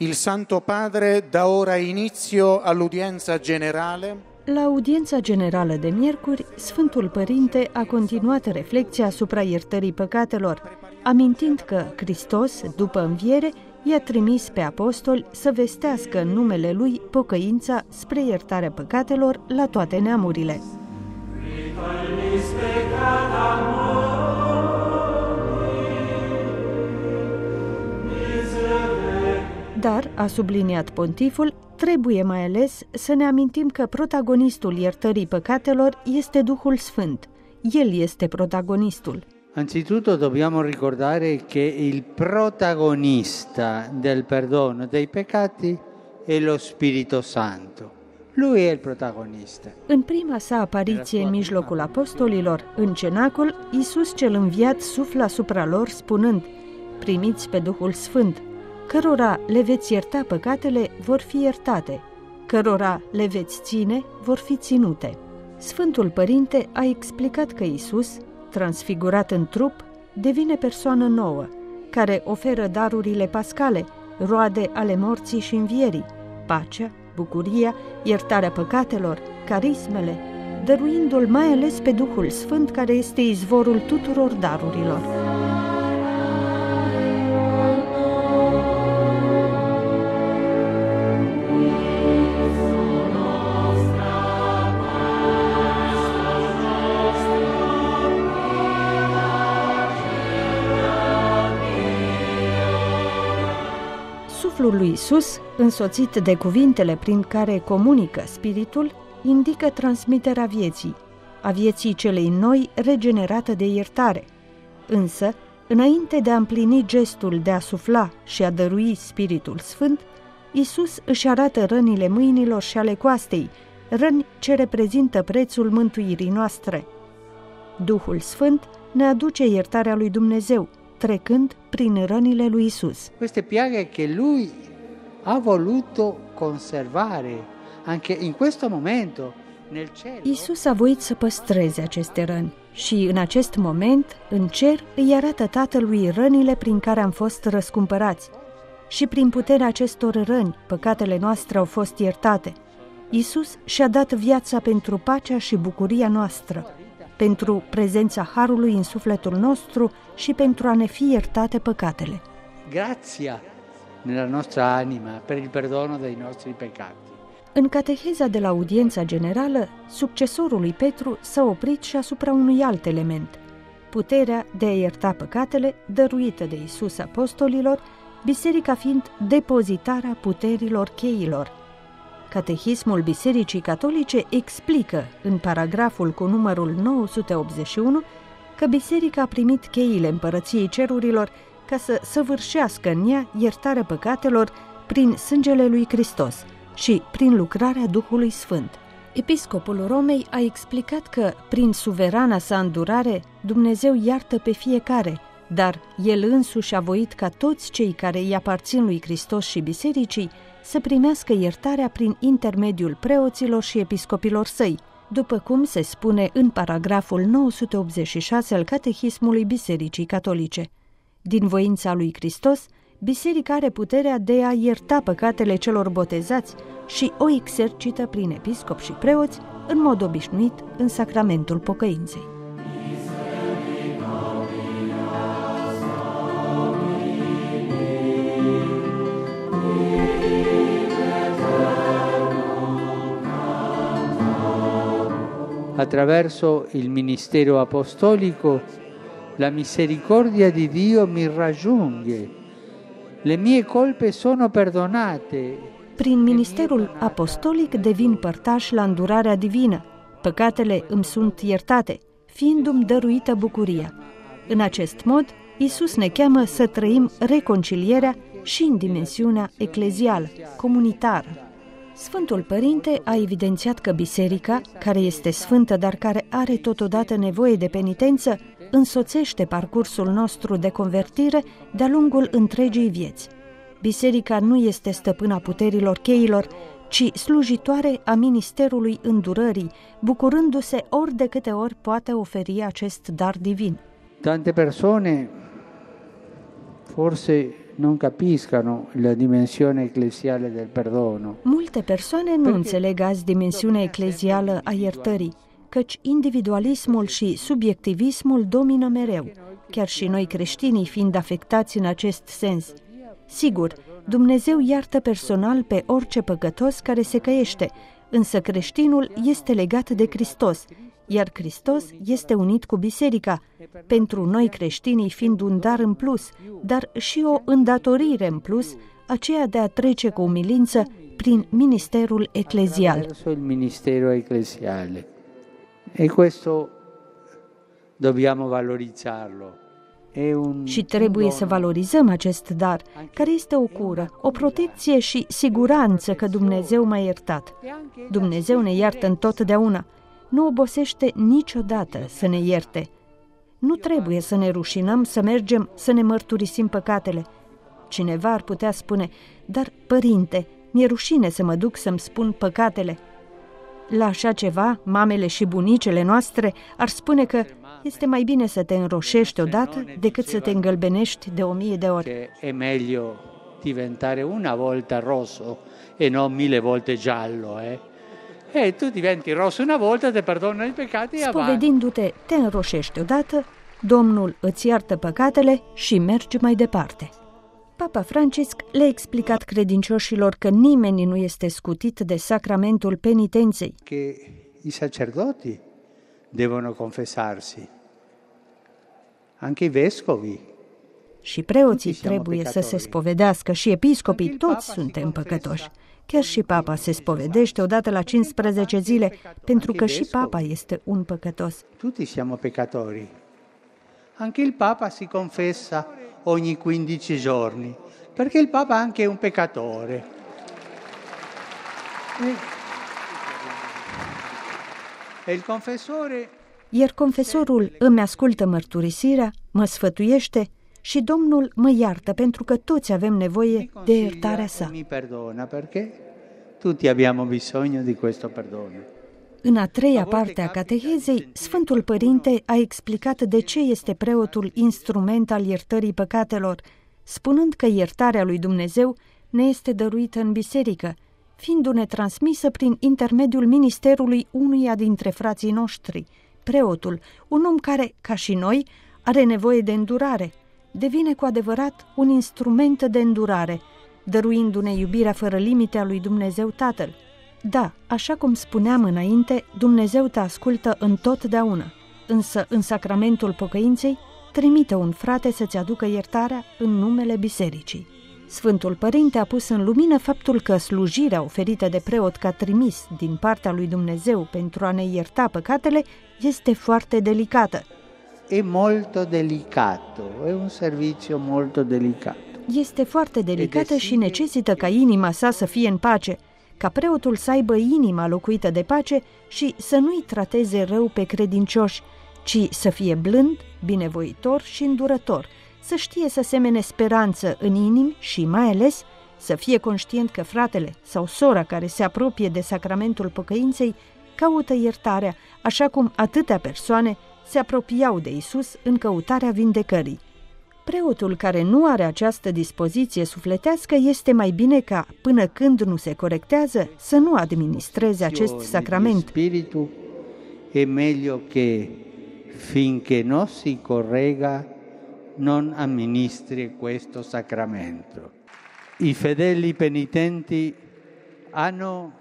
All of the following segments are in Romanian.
Il Santo Padre dà ora inizio all'udienza generale. La audiența generală de miercuri, Sfântul Părinte a continuat reflecția asupra iertării păcatelor, amintind că Hristos, după înviere, i-a trimis pe apostoli să vestească în numele Lui pocăința spre iertarea păcatelor la toate neamurile. Dar, a subliniat pontiful, trebuie mai ales să ne amintim că protagonistul iertării păcatelor este Duhul Sfânt. El este protagonistul. Anzitutto dobbiamo ricordare che il protagonista del perdono dei peccati è lo Spirito Santo. Lui è il protagonista. În prima sa apariție în mijlocul apostolilor, în cenacol, Iisus cel înviat suflă asupra lor spunând: primiți pe Duhul Sfânt, cărora le veți ierta păcatele, vor fi iertate, cărora le veți ține, vor fi ținute. Sfântul Părinte a explicat că Iisus, transfigurat în trup, devine persoană nouă, care oferă darurile pascale, roade ale morții și învierii, pacea, bucuria, iertarea păcatelor, carismele, dăruindu-l mai ales pe Duhul Sfânt, care este izvorul tuturor darurilor. Suflul lui Iisus, însoțit de cuvintele prin care comunică Spiritul, indică transmiterea vieții, a vieții celei noi regenerată de iertare. Însă, înainte de a împlini gestul de a sufla și a dărui Spiritul Sfânt, Iisus își arată rănile mâinilor și ale coastei, răni ce reprezintă prețul mântuirii noastre. Duhul Sfânt ne aduce iertarea lui Dumnezeu, trecând prin rănile lui Isus. Queste piaghe che lui ha voluto conservare anche in questo momento nel cielo. Isus a voit să păstreze aceste răni și în acest moment, în cer, îi arată Tatălui rănile prin care am fost răscumpărați. Și prin puterea acestor răni, păcatele noastre au fost iertate. Isus și-a dat viața pentru pacea și bucuria noastră, pentru prezența Harului în sufletul nostru și pentru a ne fi iertate păcatele. Grazia nella nostra anima per il perdono dei nostri peccati. În cateheza de la audiența generală, succesorul lui Petru s-a oprit și asupra unui alt element: puterea de a ierta păcatele dăruită de Iisus apostolilor, biserica fiind depozitarea puterilor cheilor. Catehismul Bisericii Catolice explică, în paragraful cu numărul 981, că biserica a primit cheile împărăției cerurilor ca să săvârșească în ea iertarea păcatelor prin sângele lui Hristos și prin lucrarea Duhului Sfânt. Episcopul Romei a explicat că, prin suverana sa îndurare, Dumnezeu iartă pe fiecare, dar El însuși a voit ca toți cei care îi aparțin lui Hristos și bisericii să primească iertarea prin intermediul preoților și episcopilor săi, după cum se spune în paragraful 986 al Catehismului Bisericii Catolice. Din voința lui Hristos, biserica are puterea de a ierta păcatele celor botezați și o exercită prin episcop și preoți, în mod obișnuit, în sacramentul pocăinței. Attraverso il ministero apostolico, la misericordia di Dio mi raggiunge. Le mie colpe sono perdonate. Prin ministerul apostolic devin părtaș la îndurarea divină. Păcatele îmi sunt iertate, fiindu-mi dăruită bucuria. În acest mod, Iisus ne cheamă să trăim reconcilierea și în dimensiunea eclezială, comunitară. Sfântul Părinte a evidențiat că biserica, care este sfântă, dar care are totodată nevoie de penitență, însoțește parcursul nostru de convertire de-a lungul întregii vieți. Biserica nu este stăpâna puterilor cheilor, ci slujitoare a ministerului îndurării, bucurându-se ori de câte ori poate oferi acest dar divin. Tante persoane forse non capiscano la dimensione ecclesiale del perdono. Multe persoane nu înțeleg azi dimensiunea eclezială a iertării, căci individualismul și subiectivismul domină mereu, chiar și noi creștinii fiind afectați în acest sens. Sigur, Dumnezeu iartă personal pe orice păcătos care se căiește, însă creștinul este legat de Hristos, iar Hristos este unit cu biserica, pentru noi creștinii fiind un dar în plus, dar și o îndatorire în plus, aceea de a trece cu umilință prin ministerul eclezial. Verso il ministero ecclesiale. E questo dobbiamo valorizzarlo. Și trebuie să valorizăm acest dar, care este o cură, o protecție și siguranță că Dumnezeu m-a iertat. Dumnezeu ne iartă întotdeauna. Nu obosește niciodată să ne ierte. Nu trebuie să ne rușinăm să mergem să ne mărturisim păcatele. Cineva ar putea spune, dar, părinte, mi-e rușine să mă duc să-mi spun păcatele. La așa ceva, mamele și bunicele noastre ar spune că este mai bine să te înroșești odată decât să te îngălbenești de 1000 de ori. È meglio diventare una volta rosso e non 1000 volte giallo, E tu diventi rosso una volta, te perdonano i peccati e avanti. Spovedindu-te, te înroșești odată, Domnul îți iartă păcatele și mergi mai departe. Papa Francisc le-a explicat credincioșilor că nimeni nu este scutit de sacramentul penitenței. Che i sacerdoti devono confessarsi, anche i vescovi. Și preoții trebuie să se spovedească și episcopii, toți suntem păcătoși. Chiar și papa se spovedește odată la 15 zile, pentru că și papa este un păcătos. Tutti siamo peccatori. Anche il papa si confessa ogni 15 giorni, perché il papa anche è un peccatore. E il confessore... Iar confesorul îmi ascultă mărturisirea, mă sfătuiește și Domnul mă iartă, pentru că toți avem nevoie de iertarea sa. Mi perdona, perché tutti abbiamo bisogno di questo perdono. În a treia parte a catehezei, Sfântul Părinte a explicat de ce este preotul instrument al iertării păcatelor, spunând că iertarea lui Dumnezeu ne este dăruită în biserică, fiindu-ne transmisă prin intermediul ministerului unuia dintre frații noștri, preotul, un om care, ca și noi, are nevoie de îndurare, devine cu adevărat un instrument de îndurare, dăruindu-ne iubirea fără limite a lui Dumnezeu Tatăl. Da, așa cum spuneam înainte, Dumnezeu te ascultă întotdeauna, însă în sacramentul pocăinței trimite un frate să-ți aducă iertarea în numele bisericii. Sfântul Părinte a pus în lumină faptul că slujirea oferită de preot ca trimis din partea lui Dumnezeu pentru a ne ierta păcatele este foarte delicată. È molto delicato, è un servizio molto delicato. Este foarte delicată și necesită ca inima sa să fie în pace, ca preotul să aibă inima locuită de pace și să nu-i trateze rău pe credincioși, ci să fie blând, binevoitor și îndurător, să știe să semene speranță în inimi și, mai ales, să fie conștient că fratele sau sora care se apropie de sacramentul pocăinței caută iertarea, așa cum atâtea persoane se apropiau de Isus în căutarea vindecării. Preotul care nu are această dispoziție sufletească este mai bine ca, până când nu se corectează, să nu administreze acest sacrament. Spiritu è meglio che finché non si corregga non amministri questo sacramento. I fedeli penitenti hanno...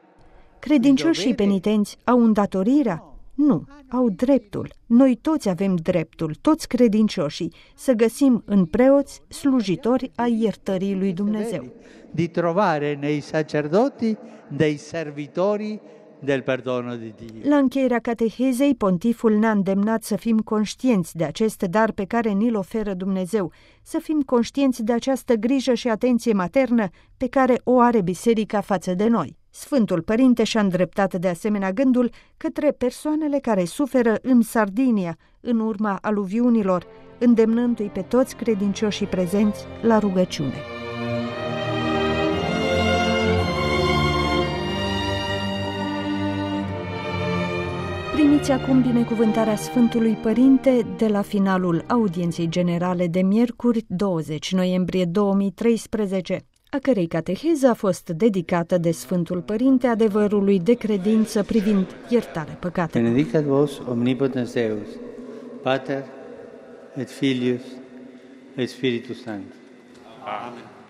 Credincioșii penitenți au îndatorirea? Nu, au dreptul. Noi toți avem dreptul, toți credincioșii, să găsim în preoți slujitori ai iertării lui Dumnezeu. Di trovare nei sacerdoti dei servitori del perdono di Dio. La încheierea catehezei, pontiful ne-a îndemnat să fim conștienți de acest dar pe care ni-l oferă Dumnezeu, să fim conștienți de această grijă și atenție maternă pe care o are biserica față de noi. Sfântul Părinte și-a îndreptat de asemenea gândul către persoanele care suferă în Sardinia, în urma aluviunilor, îndemnându-i pe toți credincioșii prezenți la rugăciune. Primiți Urmăriți acum binecuvântarea Sfântului Părinte de la finalul audienței generale de miercuri 20 noiembrie 2013, a cărei cateheză a fost dedicată de Sfântul Părinte adevărului de credință privind iertarea păcatelor. Benedicat vos omnipotens Deus, Pater et Filius et Spiritus Sanctus. Amen.